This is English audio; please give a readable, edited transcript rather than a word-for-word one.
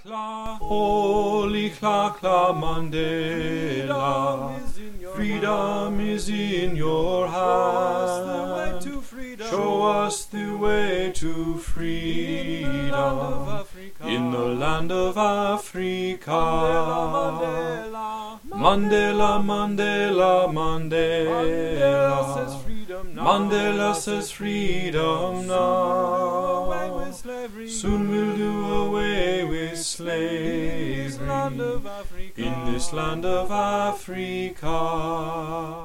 Holy Klakla Mandela, freedom is in your hand. Show us the way to freedom in the land of Africa. Mandela, Mandela, Mandela. Mandela says freedom now. Soon we'll do away with slavery in this land of Africa.